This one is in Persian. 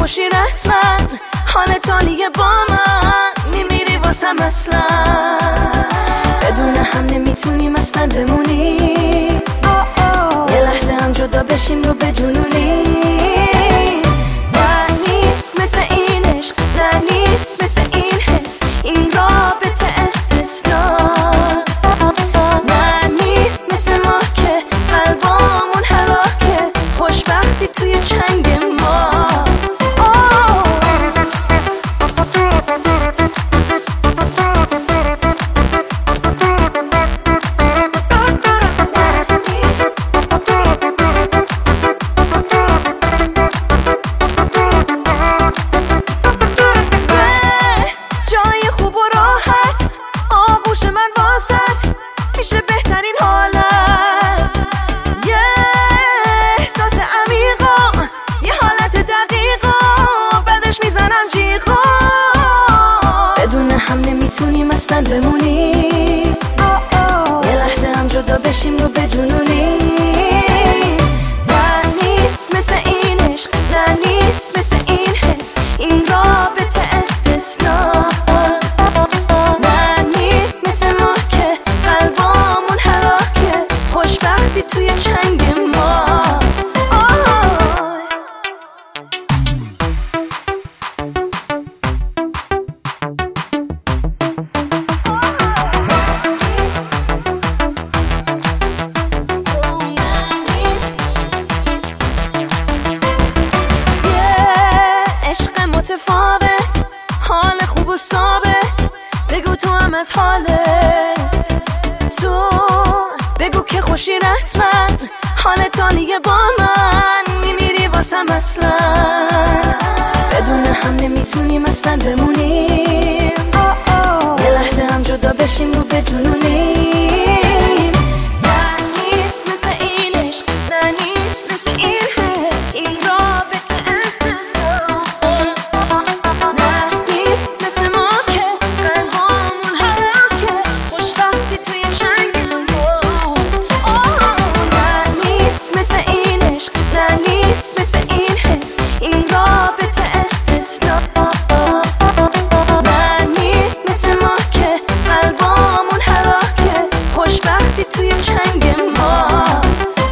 خوشی رسما حالت عالیه با من میمیری واسم اصلا بدون هم نمیتونیم اصلا بمونیم یه لحظه هم جدا بشیم رو بجنونیم نه نیست مثل این عشق نه نیست مثل این حس این رابطه استثناست نه نیست مثل ما که قلبامون هلاکه خوشبختی توی چنگ ماست جای خوب و راحت آغوش من واسط میشه بهترین حالت یه احساس عمیقا یه حالت دقیقا بعدش میزنم جیغا بدون هم نمیتونیم اصلا بمونیم یه لحظه هم جدا بشیم رو بجنونیم نه نیست مثل این عشق نه نیست مثل این حس این رابطه استثناست نه نیست مثل ما که قلبامون هلاکه خوشبختی توی چنگ ماست عشق متفاوت حال خوب و ثابت بگو تو هم از حالت تو بگو که خوشی رسما حالت عالیه با من میمیری واسم اصلا بدون هم نمیتونیم اصلا بمونیم یه لحظه هم جدا بشیم رو بجنونیم نه نیست مثل این عشق نه نیست مثل این حس این رابطه استثناست نه نیست مثل ما که قلبامون هلاکه خوشبختی توی جنگ ماست نه نیست مثل این عشق نه نیست مثل این حس این رابطه استثناست نه نیست مثل ما که قلبامون هلاکه خوشبختی توی چنگ ماست